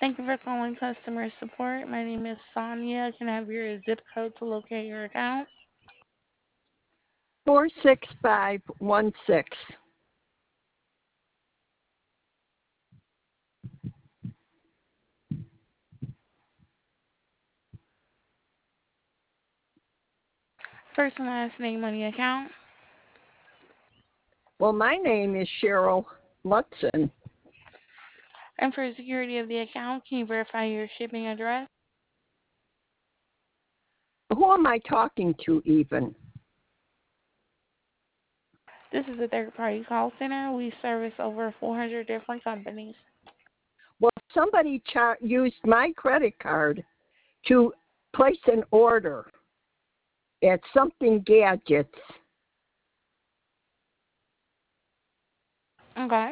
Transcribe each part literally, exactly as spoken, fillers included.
Thank you for calling customer support. My name is Sonia. Can I have your zip code to locate your account? four six five one six. First and last name on the account. Well, my name is Cheryl Lutzen. And for security of the account, can you verify your shipping address? Who am I talking to even? This is a third party call center. We service over four hundred different companies. Well, somebody char- used my credit card to place an order at Something Gadgets, Okay.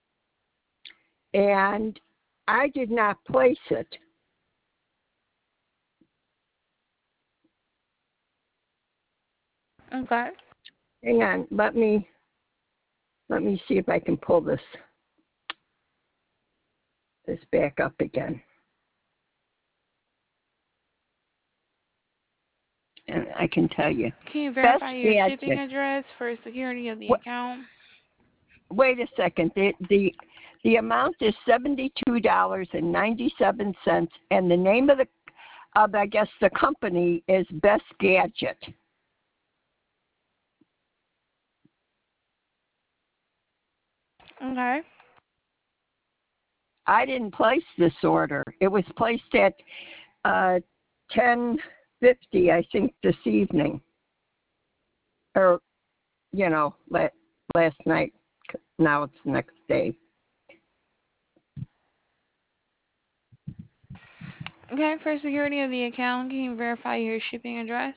and I did not place it. Okay. Hang on, let me let me see if I can pull this this back up again. And I can tell you. Can you Best verify your shipping Gadget. address for security of the What, account? wait a second. The the the amount is seventy-two dollars and ninety-seven cents, and the name of the of I guess the company is Best Gadget. Okay. I didn't place this order. It was placed at uh, ten fifty, I think, this evening, or you know, la- last night. Now it's the next day. Okay. For security of the account, can you verify your shipping address?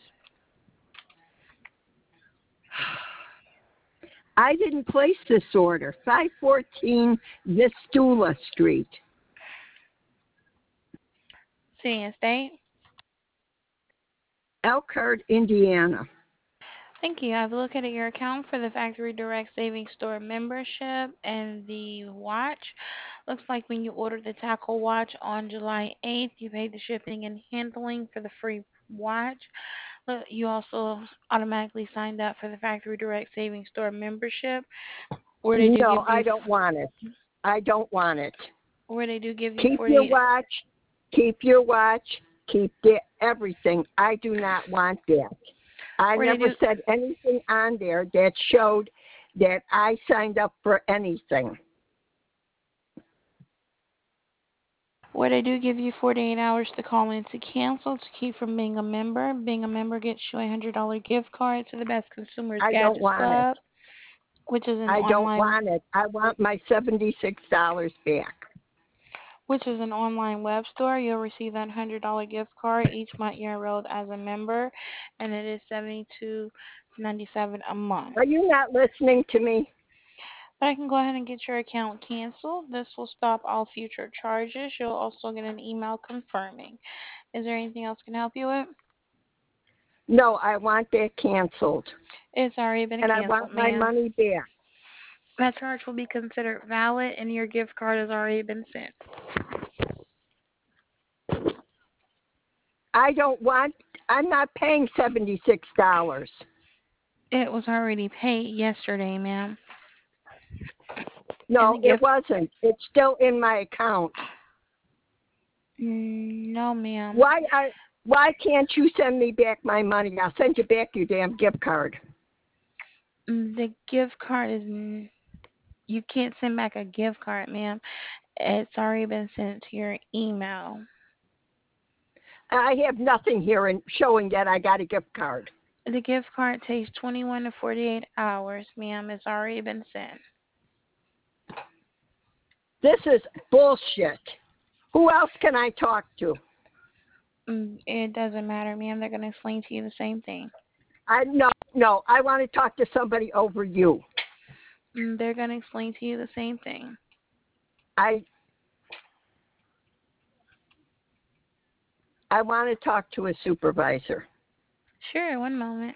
I didn't place this order. five fourteen Vistula Street, City and state. Elkhart, Indiana. Thank you. I've located your account for the Factory Direct Savings Store membership and the watch. Looks like when you ordered the tackle watch on July eighth, you paid the shipping and handling for the free watch. But you also automatically signed up for the Factory Direct Savings Store membership, where they do No, give I you, don't want it. I don't want it. where they do give you Keep your forty-eight. watch. Keep your watch. Keep the, everything. I do not want that. I Where they never do said anything on there that showed that I signed up for anything. where they do give you forty-eight hours to call in to cancel to keep from being a member. Being a member gets you a one hundred dollars gift card to the Best Consumers I don't Gadgets want it. Club, which is an I don't online want it. I want my seventy-six dollars back. which is an online web store. You'll receive that one hundred dollars gift card each month you're enrolled as a member, and it is seventy-two ninety-seven a month. Are you not listening to me? But I can go ahead and get your account canceled. This will stop all future charges. You'll also get an email confirming. Is there anything else I can help you with? No, I want that canceled. It's already been And I canceled, want my ma'am. money back. That charge will be considered valid, and your gift card has already been sent. I don't want, I'm not paying seventy-six dollars. It was already paid yesterday, ma'am. And the No, it gift, wasn't. It's still in my account. mm, no, ma'am. Why are, why can't you send me back my money? I'll send you back your damn gift card. Mm, The gift card is, n- you can't send back a gift card, ma'am. It's already been sent to your email. I have nothing here in showing that I got a gift card. The gift card takes twenty-one to forty-eight hours, ma'am. It's already been sent. This is bullshit. Who else can I talk to? Mm, It doesn't matter, ma'am. They're going to explain to you the same thing. I no no. I want to talk to somebody over you. Mm, They're going to explain to you the same thing. I I want to talk to a supervisor. Sure, one moment.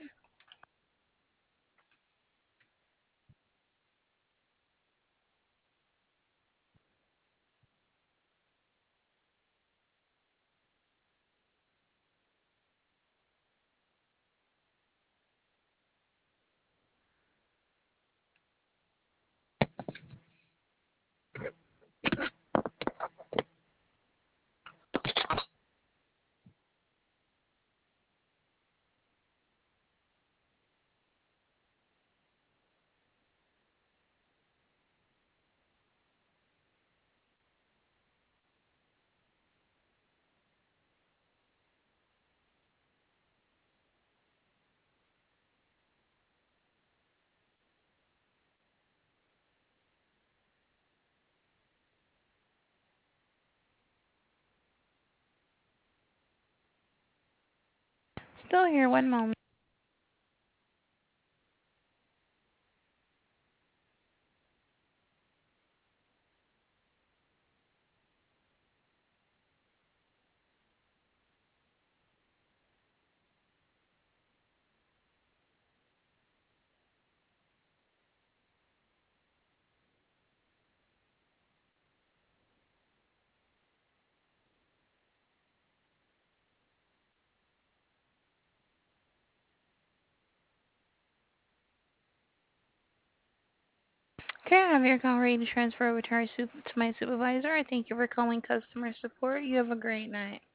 Still here. One moment. Okay, I have your call ready to transfer over to, our sup- to my supervisor. I thank you for calling customer support. You have a great night.